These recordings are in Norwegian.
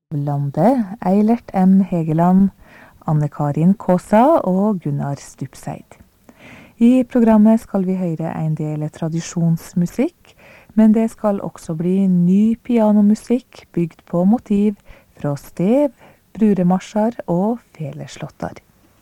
Lande, Eilert M. Hegeland, Anne-Karin Kåsa og Gunnar Stupseid. I programmet skal vi høre en del tradisjonsmusikk, men det skal også bli ny pianomusikk bygd på motiv fra stev, bruremarsjer og feleslåtter.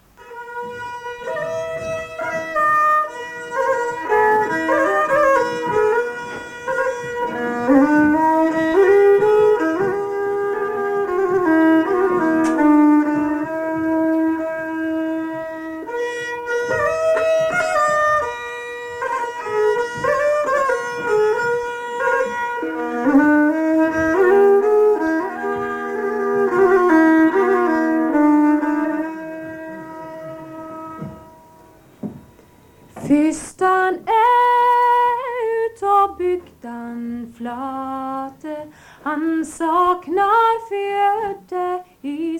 Fystan ut av bygdan flate, han saknar fjøte i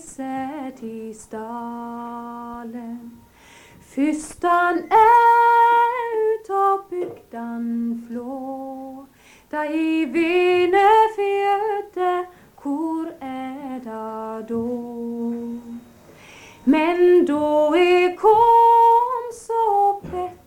Sætisdalen. Fystan ut av bygdan flå, da i vine fjøte, hvor da då? Men då kom så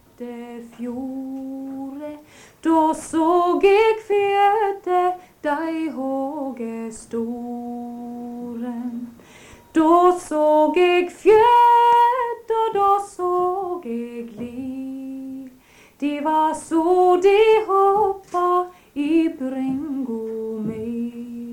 fjore, då såg jeg fjøte dei håge storen. Då såg jeg fjøt, og då såg jeg liv. De var så de hoppa i bringo meg.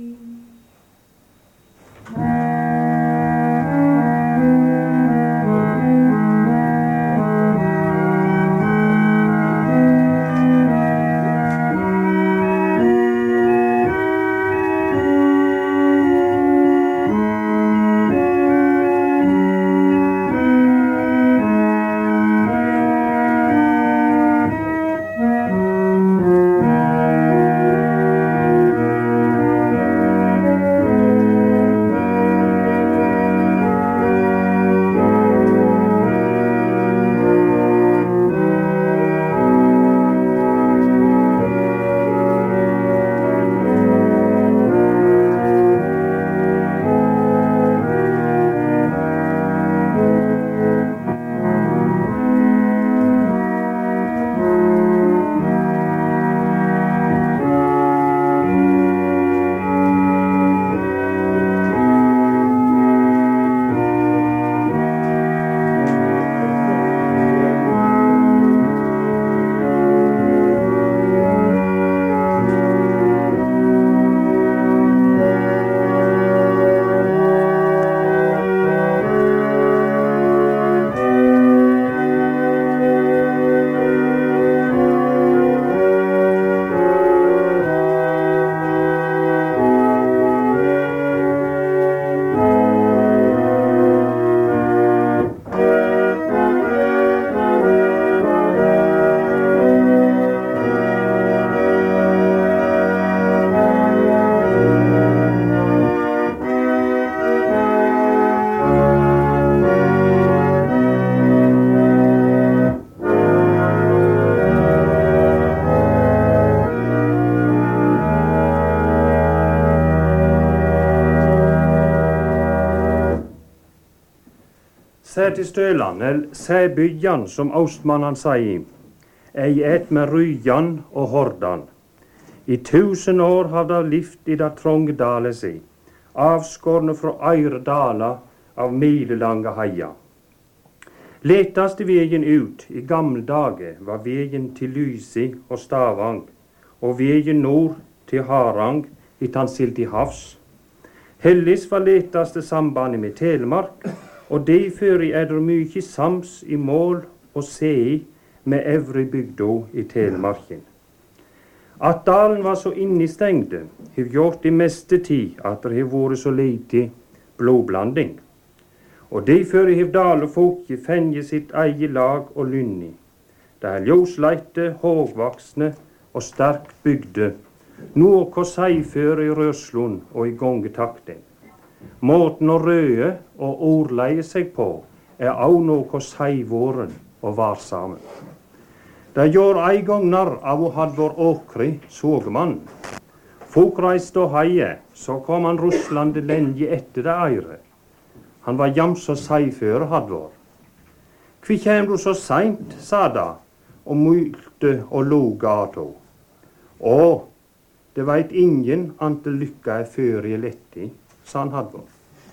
Sætistølan, eller sæbygjan, som austmannen sier, et med Ryan og Hordan. I 1000 år har det livt i det trånge dalet si, avskårne fra øyre daler av milelange heia. Letaste veien ut i gamle dager var veien til Lysi og Stavang, og veien nord til Harang i Tansil til havs. Hellis var letaste sambandet med Telemark, og derfor er det mye sams i mål og sei med øvrig bygda i Telemarken. At dalen var så innestengte, har gjort i meste tid at det har vært så lite blodblanding. Og derfor har dalefolket fengt sitt eget lag og lynni. Det er ljosleite, hågvaksne og sterkt bygde, noe hva seiføre i rørslund og i gongetakten. Måten å røde og ordleie seg på også noe seivåren og varsamen. Det gjør en gang narr av å ha vår åkre sågemann. Folk reiste og heie, så kom han ruslande lenge etter det eire. Han var jams og seiføre Halvor. Kvi kjem du så seint, sa da, og mylte og loga ato. Å, det veit ingen ante lykka er før i letti, sa han Halvor.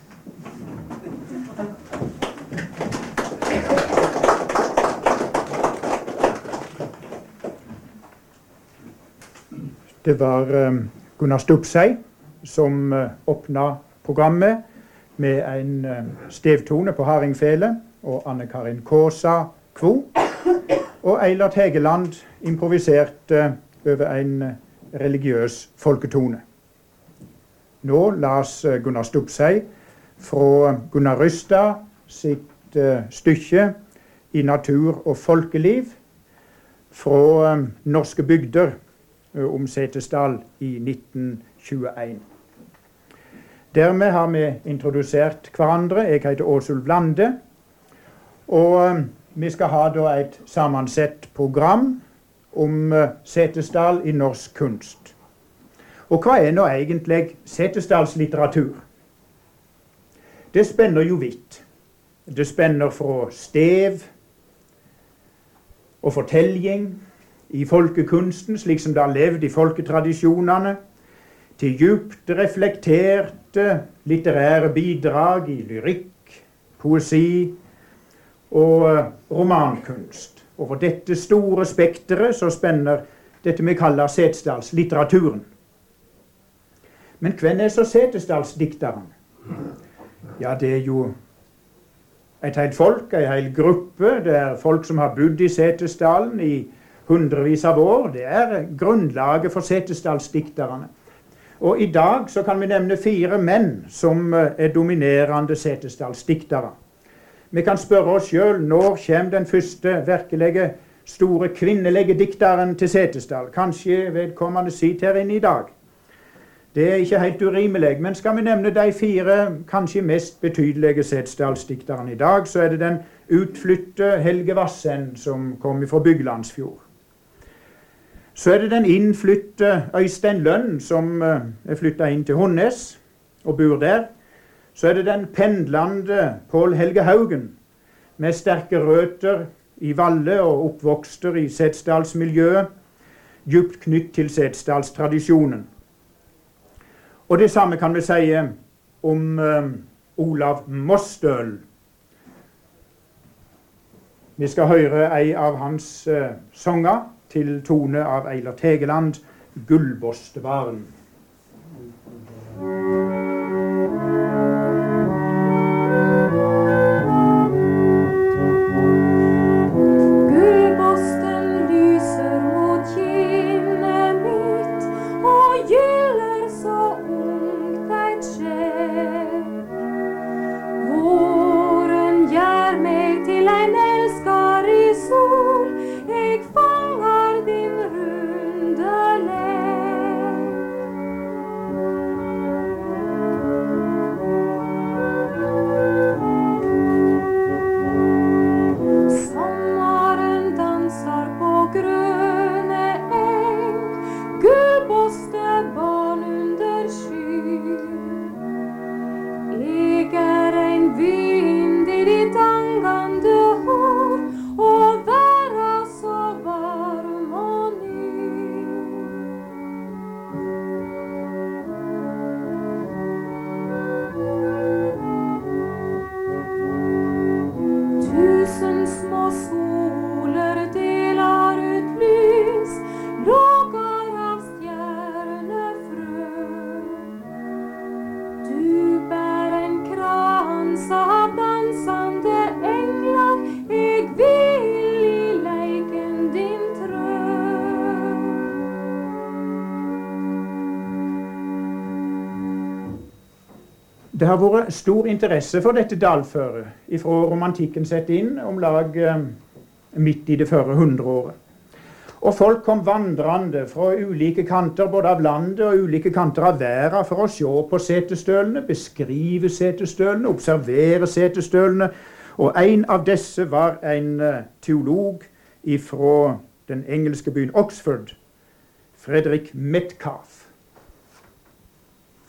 Det var Gunnar Stubsøy som åpna programmet med en stevtone på hardingfele, og Anne-Karin Kaasa kvo. Og Eilert Hegeland improviserte over en religiøs folketone. Nå las Gunnar Stubsøy fra Gunnar Rystad sitt stykke I natur og folkeliv fra norske bygder om Setesdal I 1921. Dermed har vi introdusert hverandre. Jeg heter Åsulv Lande, og vi skal ha da et sammansett program om Setesdal I norsk kunst. Og hva er nå egentlig Setesdals litteratur? Det spenner jo vidt. Det spenner fra stev og fortelling I folkekunsten, slik som det har levd I folketradisjonene, til djupt reflekterte litterære bidrag I lyrikk, poesi og romankunst. Over dette store spekteret så spenner dette vi kaller Setesdalslitteraturen. Men hvem er så Setesdalsdikteren? Ja, det er jo et helt folk, en hel gruppe. Det er folk som har bodd I Setesdalen I hundrevis av år. Det er grunnlaget for Setesdalsdikterne. Og I dag så kan vi nevne 4 menn som er dominerende Setesdalsdiktere. Vi kan spørre oss selv, når kommer den første virkelige store kvinnelige dikteren til Setesdal? Kanskje vedkommende sitter her inne I dag. Det er ikke helt urimelig, men skal vi nevne de 4 kanskje mest betydelige Setesdalsdikterne I dag, så er det den utflytte Helge Vassend som kom fra Byglandsfjord. Så er det den innflytte Øystein Lønn som er flyttet inn til Honnes og bor der. Så er det den pendlende Pål Helge Haugen med sterke røtter I Valle og oppvokster I Setesdalsmiljøet, djupt knytt til Setesdalstradisjonen. Og det samme kan vi si om Olav Mostøl. Vi skal høre en av hans sanger til tone av Eilert Hegeland, Gullbostevaren. Det har vært stor interesse for dette dalføret fra romantikken sett inn om lag midt I det førre 100-året. Og folk kom vandrende fra ulike kanter, både av landet og ulike kanter av verden, for å se på setestølene, beskrive setestølene, observere setestølene. Og en av disse var en teolog fra den engelske byen Oxford, Frederick Metcalfe.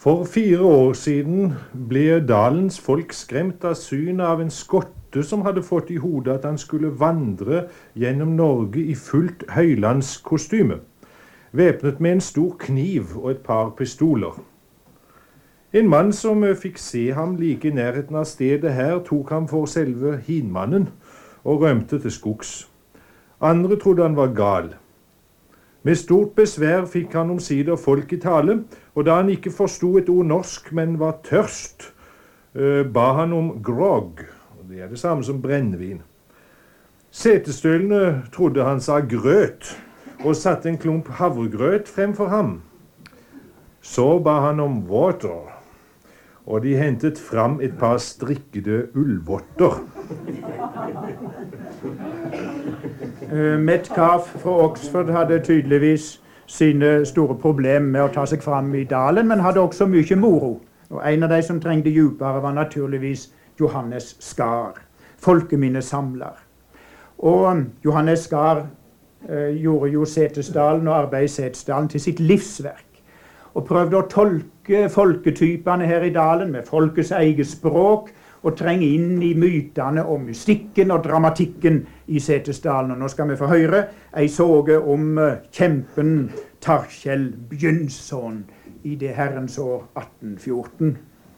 For 4 år siden ble dalens folk skremt av synet av en skotte som hadde fått i hodet at han skulle vandre gjennom Norge i fullt høylandskostyme, væpnet med en stor kniv og et par pistoler. En mann som fikk se ham like i nærheten av stedet her, tok ham for selve hinmannen og rømte til skogs. Andre trodde han var gal. Med stort besvær fikk han omsider folk i tale, og da han ikke forstod et ord norsk, men var tørst, ba han om grog. Det er det samme som brennevin. Setestølene trodde han sa grøt, og satte en klump havregrøt fremfor ham. Så ba han om water, og de hentet fram et par strikkede ullvotter. Metcalf fra Oxford hadde tydeligvis sine store problemer med å ta seg fram i dalen, men hadde også mye moro. Og en av de som trengte dypere var naturligvis Johannes Skar, folkeminnesamler. Og Johannes Skar gjorde jo Setesdalen og arbeidet i Setesdalen til sitt livsverk, og prøvde å tolke folketypene her i dalen med folkets eget språk, og trenge inn i mytene og mystikken og dramatikken i Setesdalen. Og nå skal vi få høre ei såge om kjempen Torkjell Bjørnson i det herrens år 1814.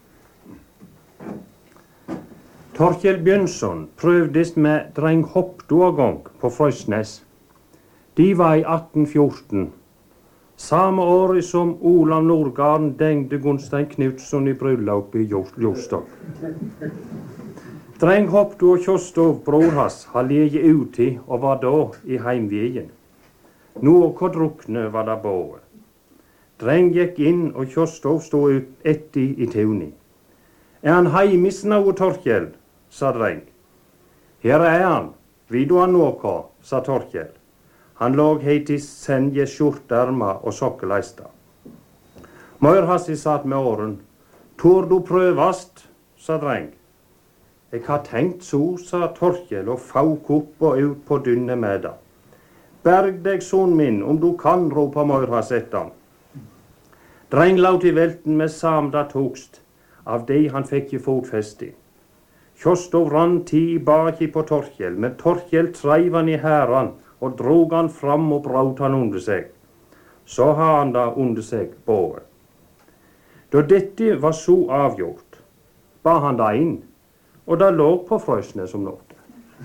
Torkjell Bjørnson prøvdes med dreng Hoppdågang på Frøysnes. De var i 1814. Samme året som Olav Nordgarden dengte Gunstein Knutsson i bryllup i Jostov. Dreng Hoppdo og Kjostov, bror hans, har lege uti og var da i heimveien. Noe drukne var det båret. Dreng gikk inn og Kjostov stod ut etti i tuni. Han heimis nå, Torkjell, sa dreng. Her han, vil du ha noe, sa Torkjell. Han låg heit i senje skjorterma og sokkeleista. Møyrhassi satt med åren. Tår du prøvast, sa dreng. Jeg har tenkt så, sa Torkjell og fauk opp og ut på dynne med det. Berg deg, son min, om du kan, ropa Møyrhass etter han. Dreng laut i velten med samda togst, av det han fikk i fotfesti. Kjostov rann ti baki på Torkjell, men Torkjell treiv han i hæran, og drog han fram og braut han under seg. Så har han da under seg båret. Da dette var så avgjort, ba han da inn, og da lå på Frøysnes som nåde.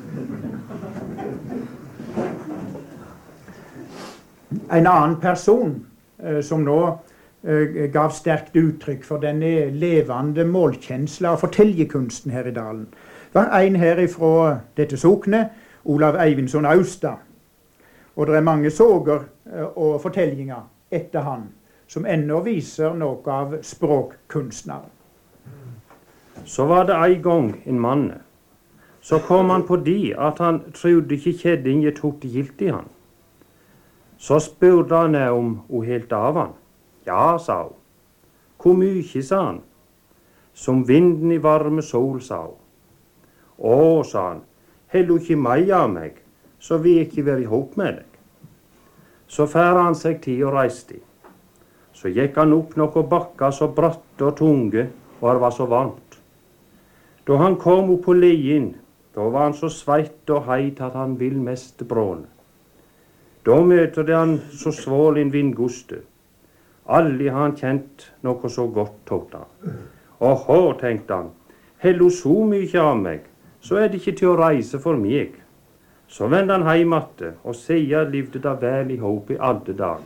En annen person som nå gav sterkt uttrykk for denne levende målkjensla og forteljekunsten her i dalen, var en her ifra dette soknet, Olav Eivindsson Austad. Og det er mange såger og fortellinger etter han, som ennå viser noe av språkkunstneren. Så var det en gang en mann. Så kom han på de at han trodde ikke kjeddinge tok det gilt i han. Så spurte han om hun helt av han. Ja, sa hun. Hvor mye, sa han. Som vinden i varme sol, sa hun. Å, sa han, held hun ikke meg av meg, så vil jeg ikke være ihop med deg. Så færde han seg til og reiste. Så gikk han opp noen bakker så bratte og tunge, og det var så varmt. Da han kom opp på lien, da var han så sveitt og heit at han vil mest bråne. Da møter det han så svål en vindguste. Aldri har han kjent noe så godt, tåta. Åhå, tenkte han, held hun så mye av meg, så er det ikke til å reise for meg. Så vendte han heim atte, og sier livde da vel i håp i alle dag.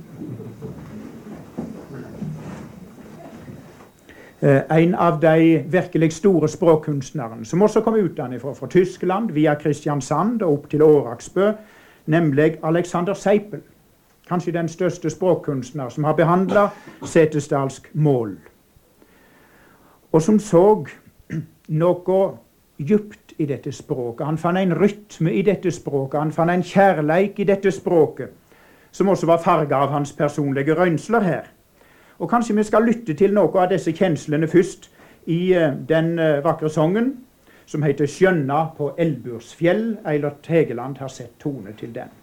En av de virkelig store språkkunstnerne, som også kom utenfra fra Tyskland, via Kristiansand og opp til Åraksbø, nemlig Alexander Seipel. Kanskje den største språkkunstner som har behandlet setesdalsk mål. Og som så noe djupt i dette språket. Han fann en rytme i dette språket. Han fann en kjærleik i dette språket, som også var farget av hans personlige røynsler her. Og kanskje vi skal lytte til noe av disse kjenslene først i den vakre sangen, som heter Skjønna på Elbursfjell. Eilert Hegeland har sett tone til den.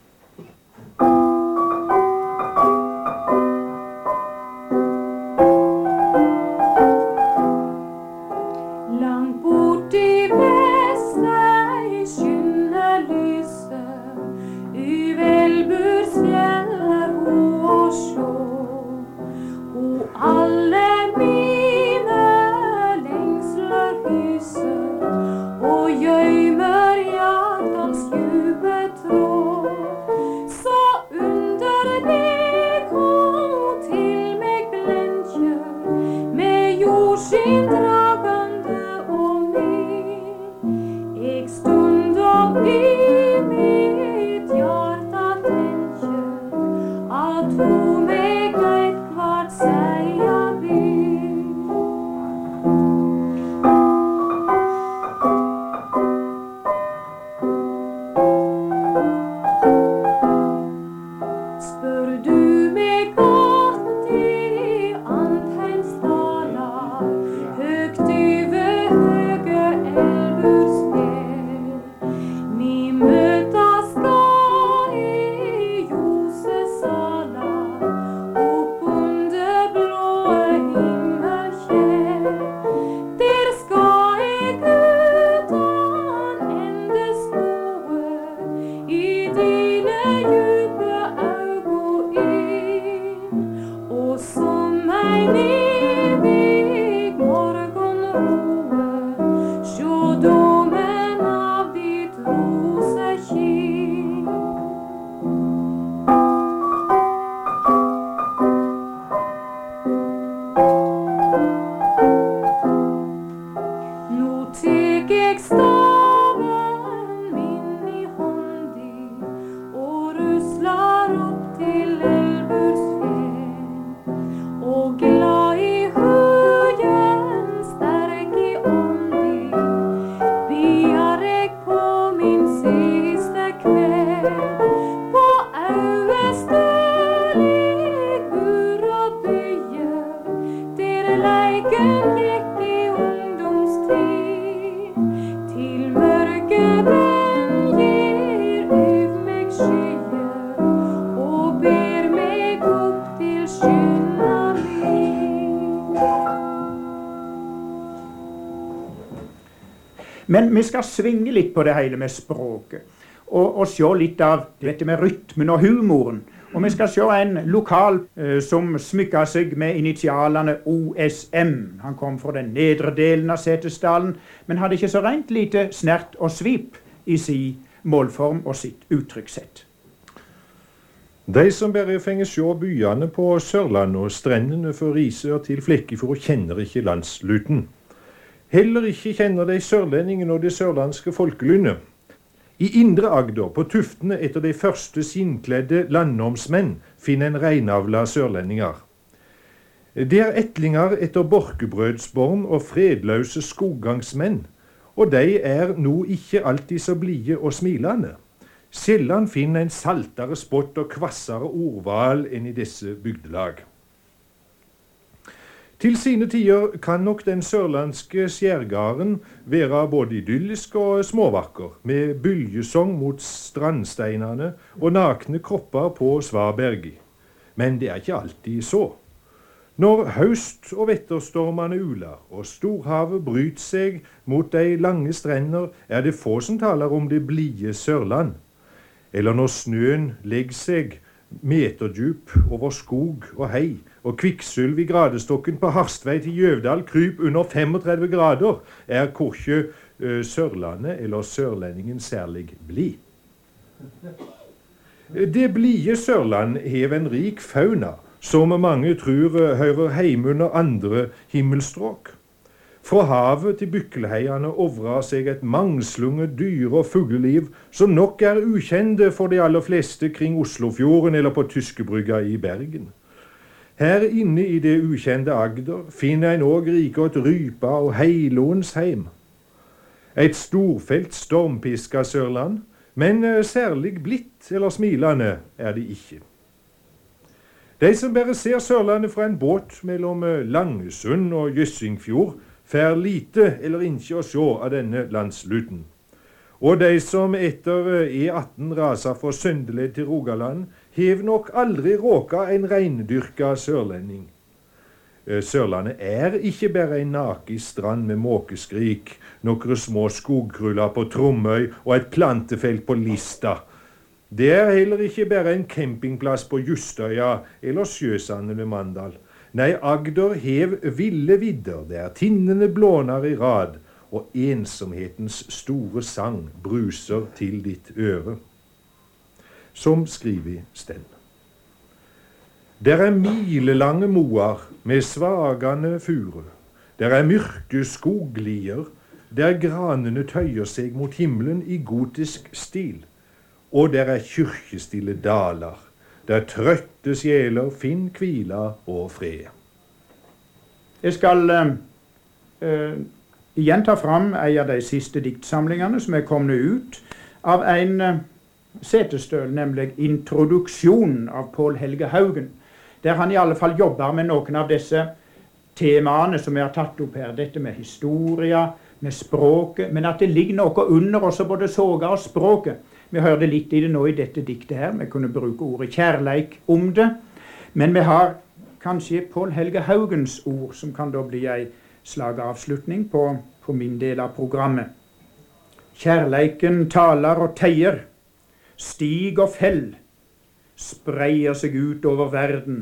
som en evig morgonroe, sjå domen av ditt rosekinn. Nå tek eg staven min i håndi og ruslar opp til Elbursfjell, og glad i høyen, sterk i åndi, biar eg på min siste kveld. På Auestøl eg bur og byer, der leiken gikk i ungdomstid. Til mørke venn gir ut meg skyer, og ber meg opp til skynda mi. Men vi skal svinge litt på det hele med språket, og se litt av dette med rytmen og humoren. Og vi skal se en lokal som smykker seg med initialene OSM. Han kom fra den nedre delen av Setesdalen, men hadde ikke så rent lite snert og svip i sin målform og sitt uttrykkssett. De som bare fenger sjå byene på Sørlandet og strendene for Risør til Flekkefjord kjenner ikke landsluten. Heller ikke kjenner de sørlendingen og det sørlandske folkelynnet. I Indre Agder, på tuftene etter de første skinnkledde landomsmenn, finner en reinavla sørlendinger. De er etlinger etter borkebrødsborn og fredløse skoggangsmenn, og de er nå ikke alltid så blide og smilende. Sjeldan finner en saltere spott og kvassere ordval enn i disse bygdelag. Til sine tider kan nok den sørlandske skjærgarden være både idyllisk og småvakker, med bølgesong mot strandsteinene og nakne kropper på Svarbergi. Men det er ikke alltid så. Når høst- og vetterstormene uler, og storhavet bryter seg mot de lange strender, er det få som taler om det blide Sørland. Eller når snøen legger seg meterdjup over skog og hei, og kvikksølv i gradestokken på Harstvei til Gjøvdal kryp under 35 grader, er korkje Sørlandet eller sørlendingen særlig blid. Det blide Sørland hev en rik fauna, som mange tror hører heimunder andre himmelstråk. Fra havet til Bykkelheiene ovrar seg et mangslunget dyre- og fugleliv som nok er ukjente for de aller fleste kring Oslofjorden eller på Tyskebrygga i Bergen. Her inne i det ukjente Agder finner en òg rikåt rypa og heilånsheim. Et storfelt stormpiska Sørland, men særlig blidt eller smilende er det ikke. De som bare ser Sørlandet fra en båt mellom Langesund og Jøssingfjord, får lite eller ikke å se av denne landsluten. Og de som etter E18 raser fra Søndeled til Rogaland, hev nok aldri råka en reindyrka sørlending. Sørlandet er ikke bare en naken strand med måkeskrik, noen små skogkruller på Tromøy og et plantefelt på Lista. Det er heller ikke bare en campingplass på Justøya eller Sjøsanden ved Mandal. Nei, Agder hev ville vidder, der tinnene blåner i rad, og ensomhetens store sang bruser til ditt øre. Som skriver Sten. Der er milelange moar med svagende fure. Der er mørke skoglier, der granene tøyer seg mot himmelen i gotisk stil. Og der er kyrkjestille daler, der trøtte sjeler finn kvila og fred. Jeg skal igjen ta fram en av de siste diktsamlingene som er kommet ut av en setestøl, nemlig Introduksjonen av Pål Helge Haugen, der han i alle fall jobber med noen av disse temaene som vi har tatt opp her, dette med historia, med språket, men at det ligger noe under også både soga og språket. Vi hørte litt i det nå i dette diktet her, vi kunne bruke ordet kjærleik om det, men vi har kanskje Pål Helge Haugens ord, som kan da bli en slagavslutning på min del av programmet. Kjærleiken taler og teier, stig og fell, spreier seg ut over verden,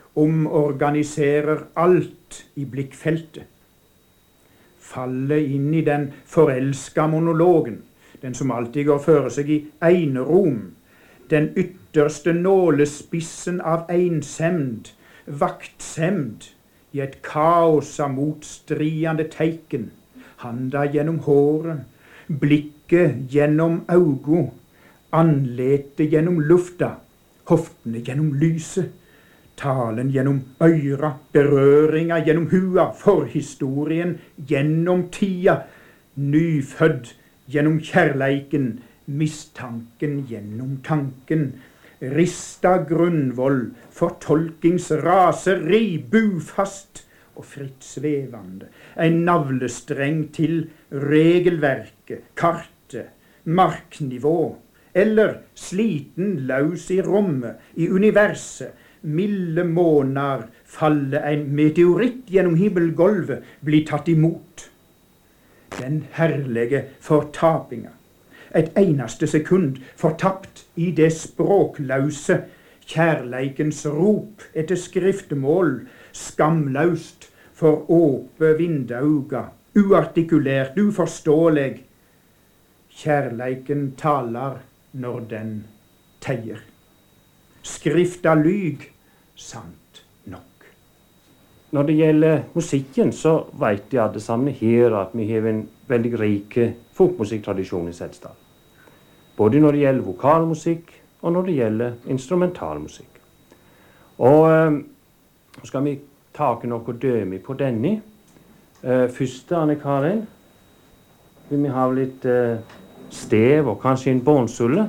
omorganiserer alt i blikkfeltet. Faller inn i den forelska monologen, den som alltid går føre seg i enerom, den ytterste nålespissen av ensemd, vaktsemd, i et kaos av motstridende teiken, handa gjennom håret, blikket gjennom augo, anletet gjennom lufta, hoftene gjennom lyset, talen gjennom øyra, berøringa gjennom hua, forhistorien gjennom tida, nyfødd gjennom kjærleiken, mistanken gjennom tanken, rista grunnvoll, fortolkingsraseri, bufast og fritt svevende, en navlestreng til regelverket, kartet, marknivå, eller sliten laus i rommet, i universet, milde måneder faller en meteoritt gjennom himmelgolvet, blir tatt imot. Den herlige fortapinga. Et eneste sekund fortapt i det språkløse, kjærleikens rop etter skriftemål, skamløst for åpe vindauga, uartikulert, uforståelig. Kjærleiken taler når den teier. Skrifta lyg, sant nok. Når det gjelder musikken, så vet de alle sammen her at vi har en veldig rik folkmusikktradisjon i Setesdal. Både når det gjelder vokalmusikk, og når det gjelder instrumentalmusikk. Og så skal vi ta noe døme på denne. Første, Anne-Karin, vil vi ha litt stev og kanskje en bånsulle.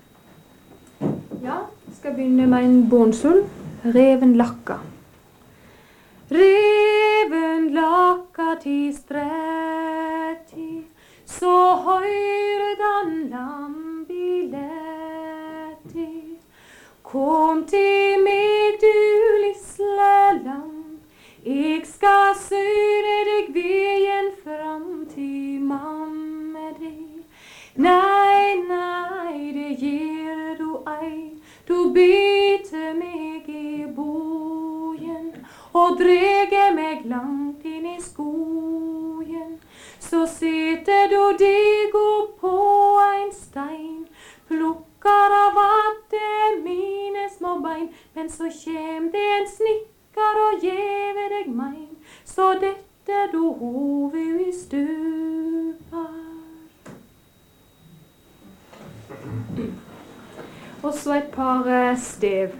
Ja, jeg skal begynne med en bånsull. Reven lakka. Reven lakka til stretti, så høyrde han lambiletti. Kom til meg, du lille lam, jeg skal syre deg veien fram til mamma di. Nei, nei, det gjør du ei, du biter meg i bojen, og dreger meg langt inn i skogen. Så sitter du deg opp på ein stein, plukker av vatte mine små bein, men så kjem det en snikker og gjever deg mein, så dette du hovet i stupar. Og så et par stev.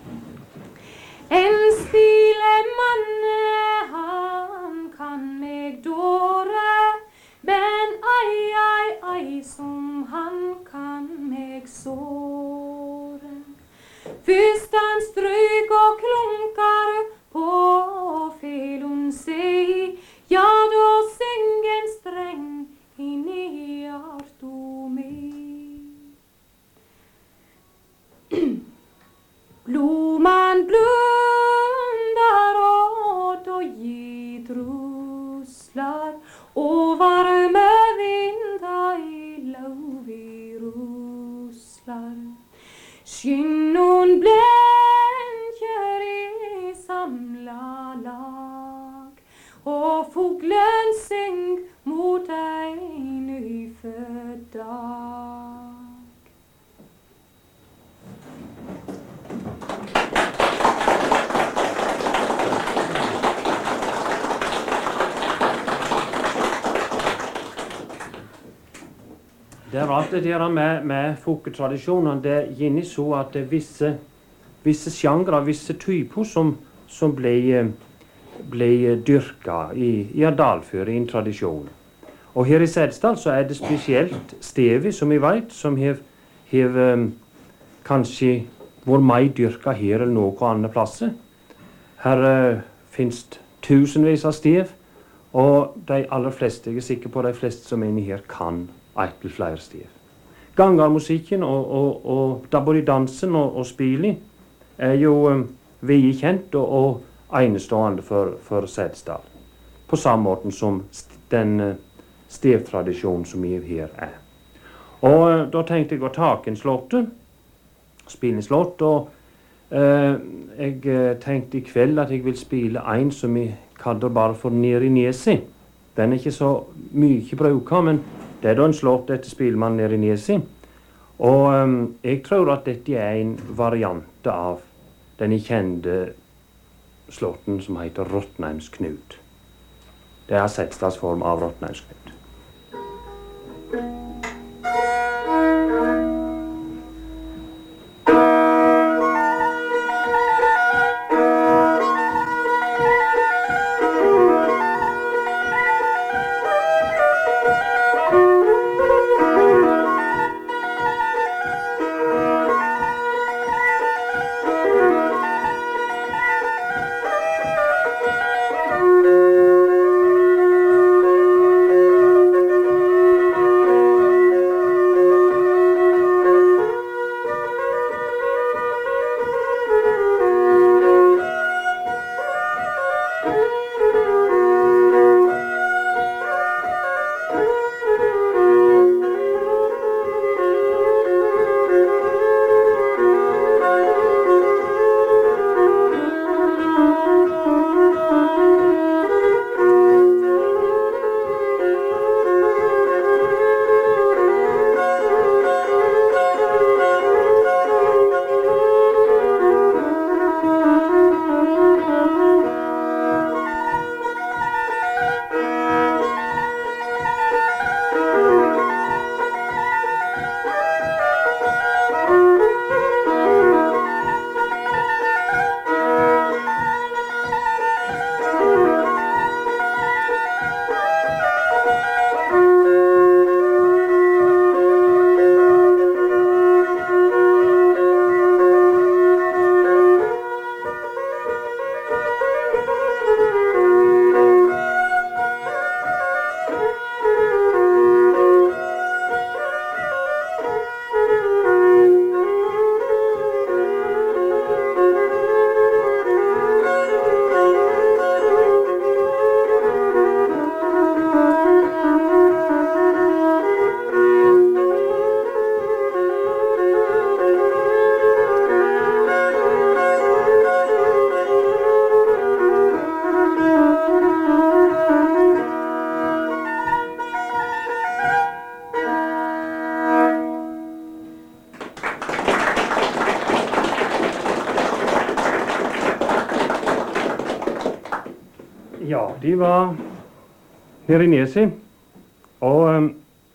En spilemanne, han kan meg dåre, men ei, ei, ei, som han kan meg såre. Først han stryk og klunkar på felon seg, ja, da syng en streng inni hjarta mi. Blomman blundar åt og gitt ruslar, og varme vindar i lauvi ruslar. Skinnon blenkjer i samla lag, og fuglen syng mot ein nyfødd dag. Det er alt det der med folketradisjonene. Det er gjerne så at det er visse sjangre, visse typer som ble dyrka i dalføre i en tradisjon. Og her i Setesdal så er det spesielt stevi, som vi vet, som har kanskje vært mer dyrka her eller noe andre plasser. Her finnes tusenvis av stev, og de aller fleste, jeg er sikker på de fleste som er inne her, kan et eller flere stev. Gangarmusikken og da både dansen og spiling er jo vedkjent og enestående for Setesdal. På samme måte som den stevtradisjonen som vi her er. Og da tenkte jeg å ta en slåtte, spille en slått, og Jeg tenkte i kveld at jeg vil spille en som vi kaller bare for Neri Nesi. Den ikke så mye bruket, men det da en slått etter spillemann Neri Nesi. Og jeg tror at dette en variant av den kjente slåtten som heter Rottneimsknut. Det Setesdalsform av Rottneimsknut. Ja, de var Neri Nesi. Og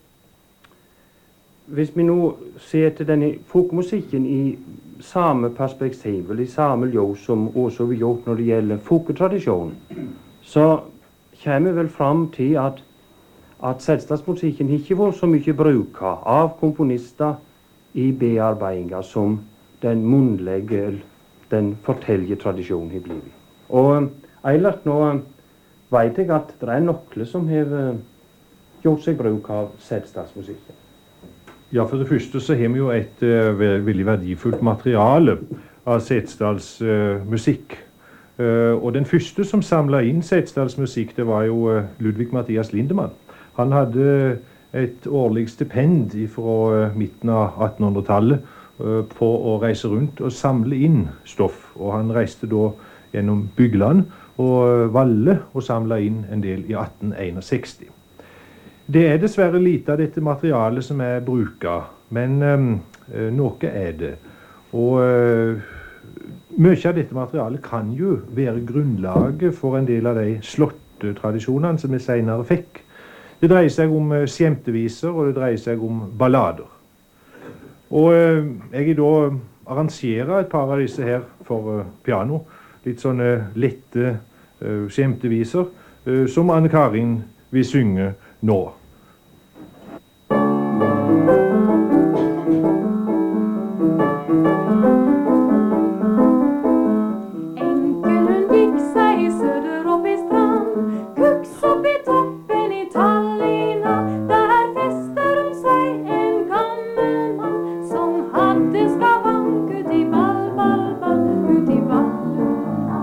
hvis vi nå ser til denne folkemusikken i samme perspektiv, eller i samme ljus som også vi gjort når det gjelder folketradisjonen, så kommer vi vel fram til at Setesdalsmusikken ikke var så mye bruket av komponister i bearbeidinger som den munnlige, den forteljetradisjonen har blitt. Og ellers nå vet jeg at det noen som har gjort seg bruk av Setesdalsmusikken. Ja, for det første så har vi jo et veldig verdifullt materiale av Setesdals musikk. Og den første som samlet inn Setesdals musikk, det var jo Ludvig Mathias Lindemann. Han hadde et årlig stipend fra midten av 1800-tallet på å reise rundt og samle inn stoff. Og han reiste da gjennom Bygland og Valle og samlet inn en del i 1861. Det er dessverre lite av dette materialet som er bruket, men noe er det. Og mye av dette materialet kan jo være grunnlaget for en del av de slåttetradisjonene som vi senere fikk. Det dreier seg om skjemteviser, og det dreier seg om ballader. Og jeg da arrangerer et par av disse her for piano. Litt sånne lette skjemteviser, som Anne Karin vil synge nå. Enkelen gikk seg søder opp i strand, kuks opp i toppen i Tallina. Der fester hun seg en gammel mann, som hadde skavank ut i ball, ball, ball, ut i Valluna.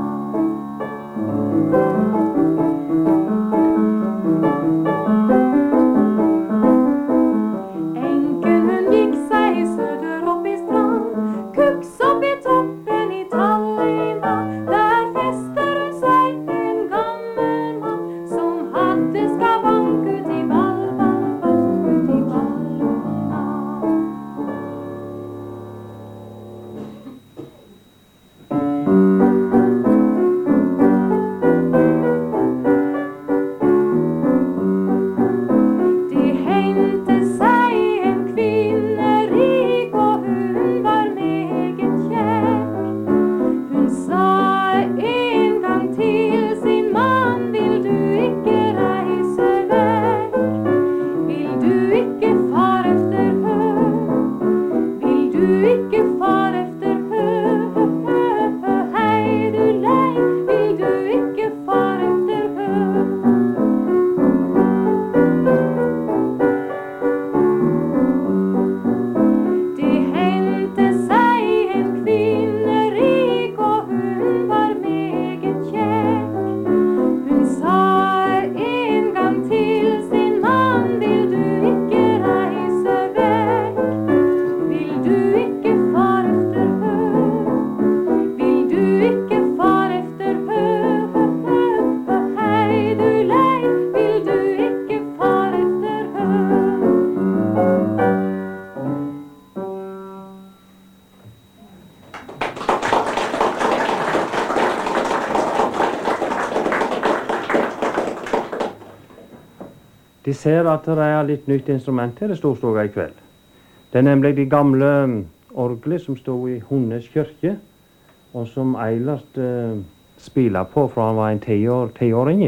De ser at det er litt nytt instrument her i Storstoga i kveld. Det er nemlig de gamle orgelet som stod i Hunnes kirke, og som Eilert spiller på fra han var en tiåring.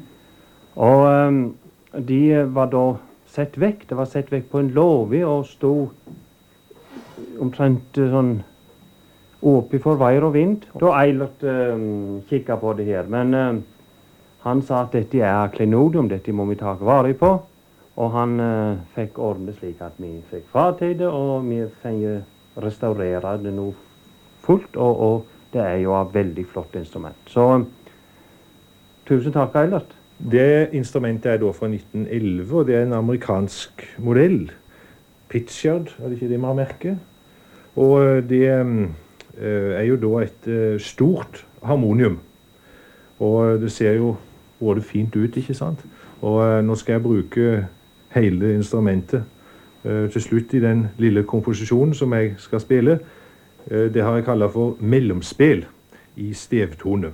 Og de var da sett vekk. Det var sett vekk på en låve og stod omtrent sånn åpig for veier og vind. Da Eilert kikket på det her, men han sa at dette er klenodium, dette må vi ta vare på. Og han fikk ordnet slik at vi fikk fratid det, og vi fikk restaurere det nå fullt. Og det er jo et veldig flott instrument. Så tusen takk, Eilert. Det instrumentet er da fra 1911, og det er en amerikansk modell. Pitchard, er det ikke det man merker? Og det er jo da et stort harmonium. Og det ser jo både fint ut, ikke sant? Og nå skal jeg bruke hele instrumentet til slutt i den lille komposisjonen som jeg skal spille. Det har jeg kallet for mellomspill i stevtone.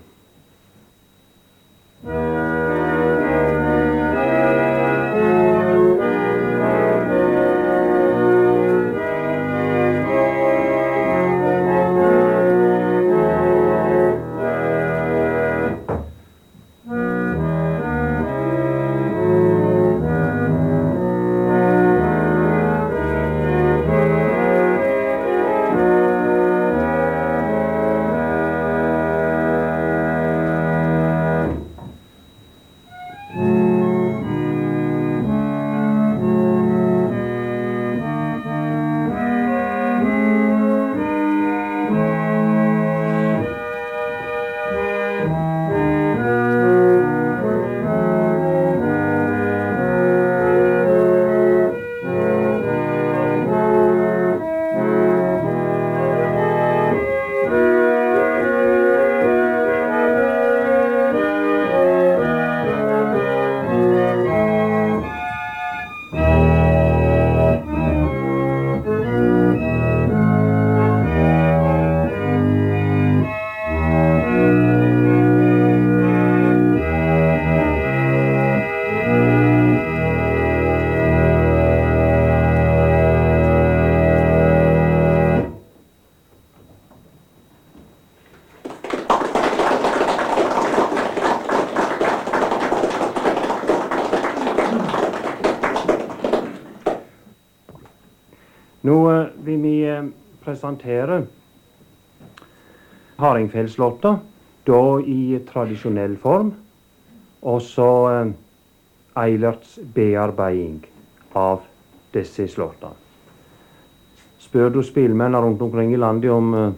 Nå vil vi presentere Hardingfjellslåtta, da i tradisjonell form, og så Eilerts bearbeiding av disse slåttene. Spør du spillmenn rundt omkring i landet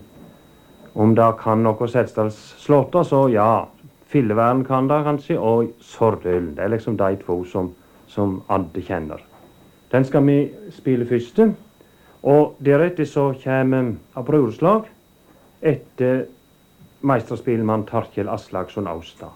om det kan noe Setesdalsslåtta, så ja, Fillevern kan det kanskje, og Sordølen. Det er liksom de to som alle kjenner. Den skal vi spille første. Og deretter så kommer Brorslag etter meisterspillmann Tarkjell Aslaksson Austad.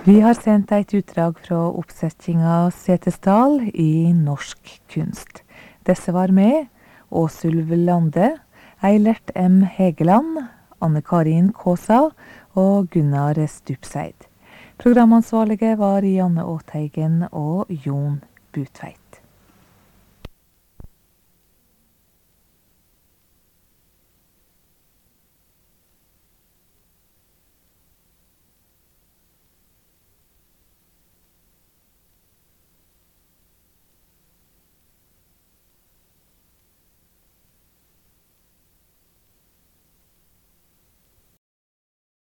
Vi har sendt et utdrag fra oppsettinga Setesdal i norsk kunst. Disse var med Åsulv Lande, Eilert M. Hegeland, Anne-Karin Kaasa og Gunnar Stupseid. Programansvarlige var Janne Åteigen og Jon Butveit.